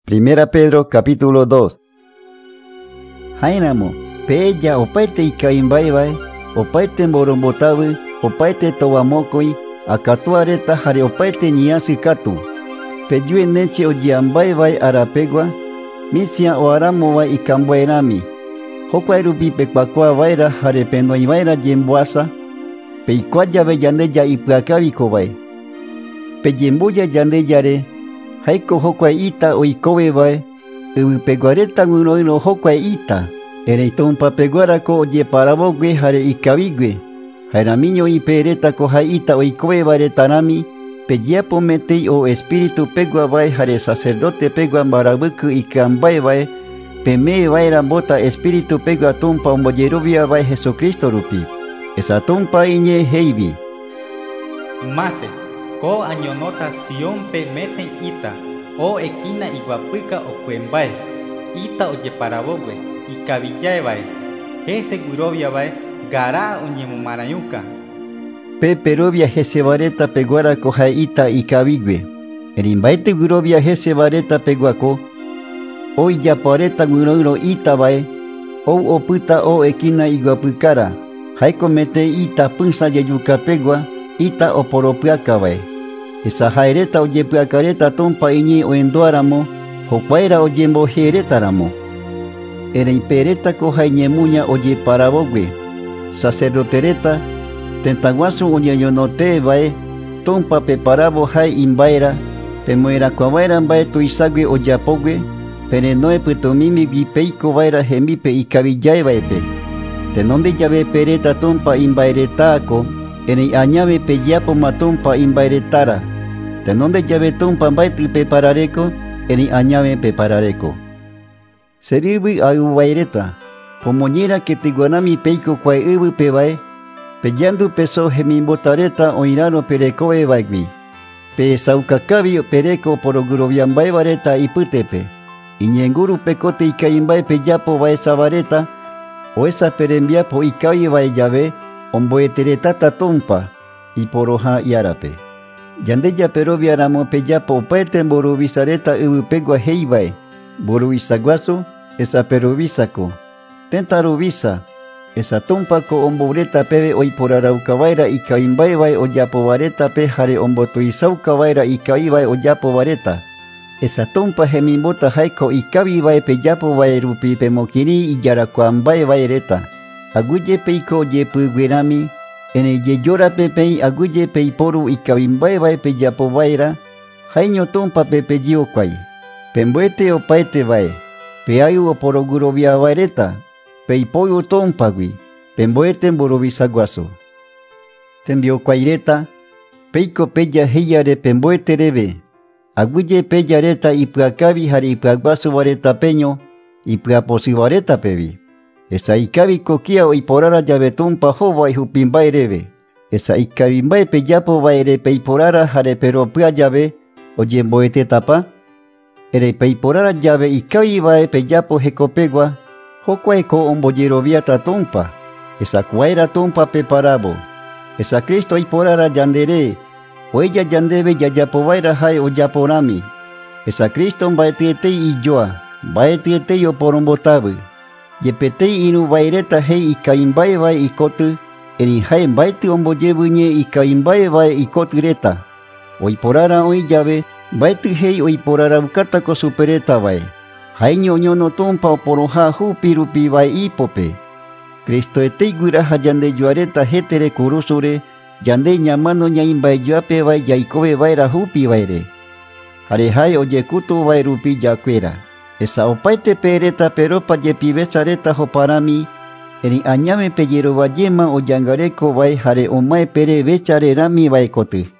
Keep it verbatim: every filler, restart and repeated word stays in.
Primera Pedro capítulo dos. Jainamo, peya opaite ikaimbaevae, opaite morombotavi, opaite towamokoi, akatuareta jare opaite niasi katu. Peyue neche ojiambaevae arapegua, misia oaramovae ikambuaerami. Jokuae rupi pekuakua vaera jare penoivaera yemboasa, peikuayave yandeya ipyakavikovae. Peyembuya yandeyare, jaiko jokuae ita oikovevae, yvypeguareta guinoino jokuae ita, erei tumpa peguarako ojeparavogue jare ikavigue, jaeramiño iperetako jae ita oikovevaretarami, pejiapo metei o espíritu pegua vae jare sacerdote pegua mbaravɨkɨ ikambaevae, pemee vaera mbota espíritu pegua tumpa omboyerovia vae Jesucristo rupi. Esa tumpa iñe heivi. Mase, ko añonota Sion pe meten ita, o ekina iguapɨka okuembae, ita ojeparavogue, ikavillaevae, jese guiroviavae, gara oñemomarayuka. Peperovia jese vareta peguarako jae ita ikavigue, erimbaete guirovia jese vareta peguako, o iyapareta guinoiro ita vae, ou opɨta o ekina iguapɨkara, jaeko mete ita pɨsa yeyuka pegua, ita oporopɨaka vae. Esa jaereta oyepɨakareta tumpa iñi oenduaramo, jokuaera oyembojeretaramo. Erei peretako jae ñemuña ojeparavogue, sacerdotereta, tentaguasu oñeñonote vae, tumpa peparavo jae imbaera, pemoerakua vaera mbae tuisague oyapogue, perenoe pɨtomimi vipeiko vaera jembipe ikavillaevaepe. Tenonde llave pereta tumpa imbaeretaako, erei añave pejiapo matumpa imbaeretara. Tenonde llave tumpa mbaetɨ peparareko, erei añave peparareko. Serɨvɨ ayuvaereta, pomoñera ketiguanami peiko kuae ɨvɨpe vae, peyandu peso jemimbotareta oiraro perekovevaegui. Pe saukakavi pereko poroguroviambaevareta ipɨtepe. Iñenguru pekote ikaimbae peyapo vaesa vareta, oesa perembiapo ikavivae llave, omboeteretata tumpa, iporoja iarape. Yandeya peroviaramo peyapo opaete mboruvisareta ɨvɨpegua heivae, mboruvisaguasu, esa perovisako, tentaruvisa, esa tumpako omboureta peve oiporaraukavaera ikaimbaevae oyapovaretape jare ombotuisaucavaera ikavivae oyapovareta. Esa tumpa jemimbota jaiko ikavivae peyapovae rupi pemokiri iyarakuambaevaereta. Aguye peiko oyepɨguerami, erei yeyorape pei aguye peiporu ikavimbaevae peyapovaera, jaiño tumpa pepejiokuai. Pemboete opaete vae, peaiu oporoguroviavaereta, peipoiu tumpagui, pemboete mborovisaguasu. Tembiokuaireta, peiko peya heiyare pemboetereve, aguye peyareta ipɨakavi jare ipɨaguasuvareta peño, ipɨaposɨvaretapevi. Esa ikaviko kia oiporara llave tumpa jovae jupimbaereve. Esa ikavimbae peyapovaere peiporara jare peropɨa llave oyemboetetapa. Erei peiporara llave ikavivae peyapo jekopegua, jokuaeko omboyeroviata tumpa. Esa kuaera tumpa peparavo. Esa Cristo oiporara yandere, oeya yandeve yayapovaera jae oyaporami. Esa Cristo mbaetɨetei iyoa, mbaetɨetei oporombotavɨ. Yepetei inu vaireta hei ikaimbaevae ikotɨ, eri jae mbaetɨ omboyevɨñe ikaimbaevae ikotɨreta. Oiporara oi llave, mbaetɨ hei oiporaraukatako superetavae. Jaiño oñono tumpa oporoja jupi rupi vae ipope. Cristo etei guiraja yandeyuareta jetere kurusure, yande ñamano ñaimbaeyoapevae yaikovevaera jupi vaere. Jare jae oyekutu vae rupi yakuera. Esa opaete pereta peropa yepivesareta joparami, eri añave peyerovayema oyangareko vae jare omae pere vecharerami vaekotɨ.